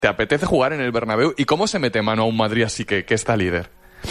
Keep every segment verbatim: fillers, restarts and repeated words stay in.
¿Te apetece jugar en el Bernabéu? ¿Y cómo se mete mano a un Madrid así que, que está líder?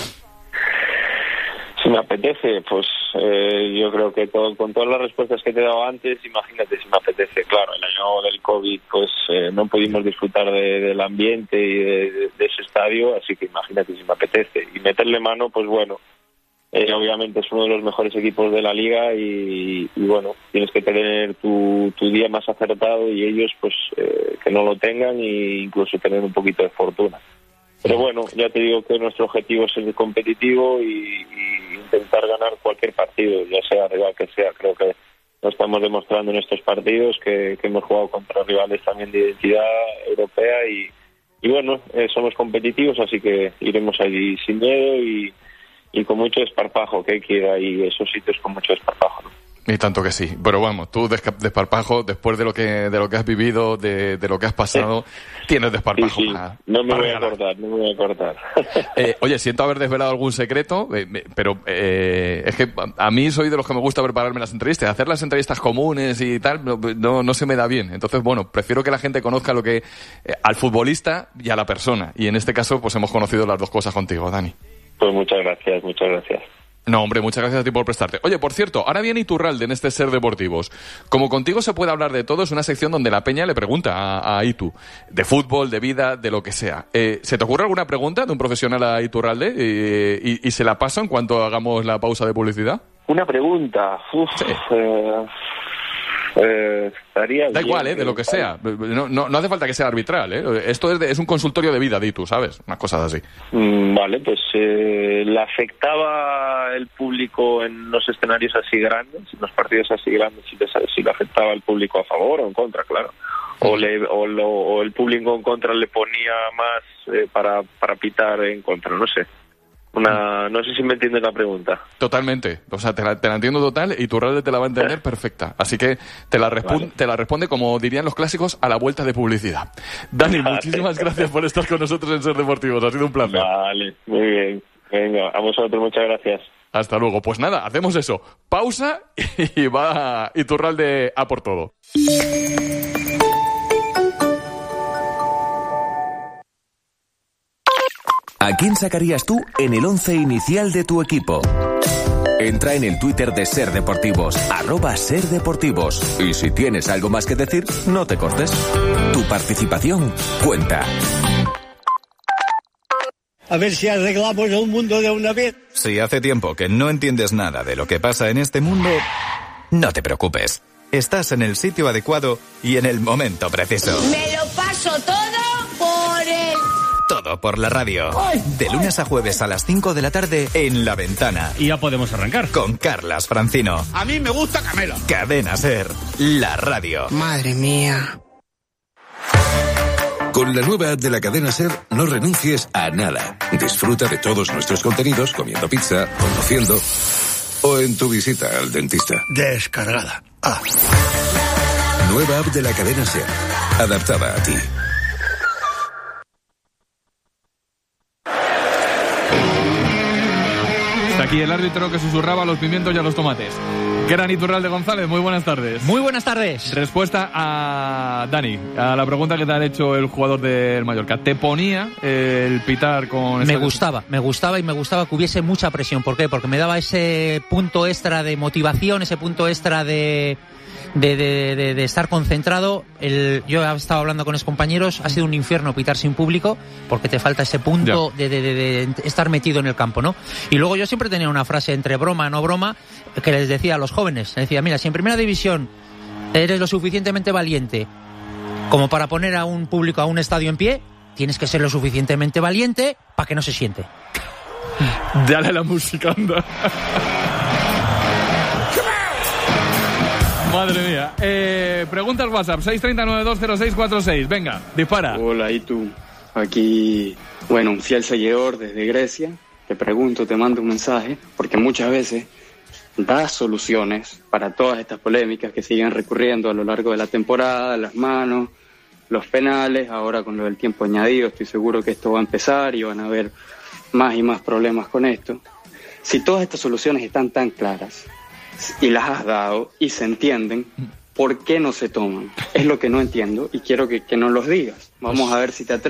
Si me apetece, pues eh, yo creo que todo, con todas las respuestas que te he dado antes, imagínate si me apetece. Claro, el año del COVID pues eh, no pudimos disfrutar de, del ambiente y de, de, de ese estadio, así que imagínate si me apetece. Y meterle mano, pues bueno, eh, obviamente es uno de los mejores equipos de la liga y, y bueno, tienes que tener tu, tu día más acertado y ellos pues eh, que no lo tengan e incluso tener un poquito de fortuna. Pero bueno, ya te digo que nuestro objetivo es ser competitivo y, y intentar ganar cualquier partido, ya sea rival que sea. Creo que lo estamos demostrando en estos partidos, que, que hemos jugado contra rivales también de identidad europea y, y bueno, eh, somos competitivos, así que iremos allí sin miedo y, y con mucho desparpajo, que hay que ir ahí esos sitios con mucho desparpajo, ¿no? Y tanto que sí. Pero vamos, tú desparpajo, después de lo que de lo que has vivido, de, de lo que has pasado, sí. Tienes desparpajo. Sí, sí. Para, no me para voy ganar. a cortar, no me voy a cortar. Eh, oye, siento haber desvelado algún secreto, eh, pero eh, es que a mí soy de los que me gusta prepararme las entrevistas. Hacer las entrevistas comunes y tal, no, no, no se me da bien. Entonces, bueno, prefiero que la gente conozca lo que eh, al futbolista y a la persona. Y en este caso, pues hemos conocido las dos cosas contigo, Dani. Pues muchas gracias, muchas gracias. No, hombre, muchas gracias a ti por prestarte. Oye, por cierto, ahora viene Iturralde en este Ser Deportivos. Como contigo se puede hablar de todo, es una sección donde la peña le pregunta a, a Itu, de fútbol, de vida, de lo que sea. Eh, ¿Se te ocurre alguna pregunta de un profesional a Iturralde eh, y, y se la paso en cuanto hagamos la pausa de publicidad? Una pregunta. Uf, sí. eh, eh, estaría da bien, igual, ¿eh? De lo que sea. No, no, no hace falta que sea arbitral, ¿eh? Esto es, de, es un consultorio de vida de Itu, ¿sabes? Unas cosas así. Mm, vale, pues eh, ¿le afectaba el público en los escenarios así grandes, en los partidos así grandes, si le, si le afectaba el público a favor o en contra, claro? O, le, o, lo, o el público en contra le ponía más eh, para, para pitar en contra, no sé. Una, no sé si me entiendes la pregunta. Totalmente, o sea, te la, te la entiendo total y Iturralde te la va a entender eh. perfecta. Así que te la, vale. te la responde, como dirían los clásicos, a la vuelta de publicidad. Dani, vale. muchísimas gracias por estar con nosotros en Ser Deportivos, ha sido un placer. Vale, muy bien. Venga, a vosotros, muchas gracias. Hasta luego. Pues nada, hacemos eso. Pausa y va Iturralde a por todo. ¿A quién sacarías tú en el once inicial de tu equipo? Entra en el Twitter de Ser Deportivos, arroba Ser Deportivos. Y si tienes algo más que decir, no te cortes. Tu participación cuenta. A ver si arreglamos el mundo de una vez. Si hace tiempo que no entiendes nada de lo que pasa en este mundo, no te preocupes. Estás en el sitio adecuado y en el momento preciso. Me lo paso todo por el... Todo por la radio. De lunes a jueves a las cinco de la tarde en La Ventana. Y ya podemos arrancar. Con Carlas Francino. A mí me gusta Camela. Cadena Ser, la radio. Madre mía. Con la nueva app de la cadena Ser, no renuncies a nada. Disfruta de todos nuestros contenidos comiendo pizza, conduciendo o en tu visita al dentista. Descargada. Ah. Nueva app de la cadena Ser. Adaptada a ti. Aquí el árbitro que susurraba a los pimientos y a los tomates. Gran Iturralde González, muy buenas tardes. Muy buenas tardes. Respuesta a Dani, a la pregunta que te ha hecho el jugador del Mallorca. ¿Te ponía el pitar con... Me gustaba, me gustaba y me gustaba que hubiese mucha presión. ¿Por qué? Porque me daba ese punto extra de motivación, ese punto extra de... De, de, de, de estar concentrado. El, yo he estado hablando con los compañeros, ha sido un infierno pitar sin público porque te falta ese punto de, de, de, de estar metido en el campo, ¿no? Y luego yo siempre tenía una frase entre broma no broma que les decía a los jóvenes, les decía, mira, si en primera división eres lo suficientemente valiente como para poner a un público, a un estadio en pie, tienes que ser lo suficientemente valiente para que no se siente. Dale la música, anda. Madre mía. Eh, pregunta al WhatsApp, seis tres cero nueve dos cero seis cuatro seis. Venga, dispara. Hola, Itu. Aquí, bueno, un fiel seguidor desde Grecia. Te pregunto, te mando un mensaje, porque muchas veces das soluciones para todas estas polémicas que siguen recurriendo a lo largo de la temporada, las manos, los penales, ahora con lo del tiempo añadido, estoy seguro que esto va a empezar y van a haber más y más problemas con esto. Si todas estas soluciones están tan claras y las has dado y se entienden, ¿por qué no se toman? Es lo que no entiendo y quiero que, que nos los digas. Vamos a ver si te atreves.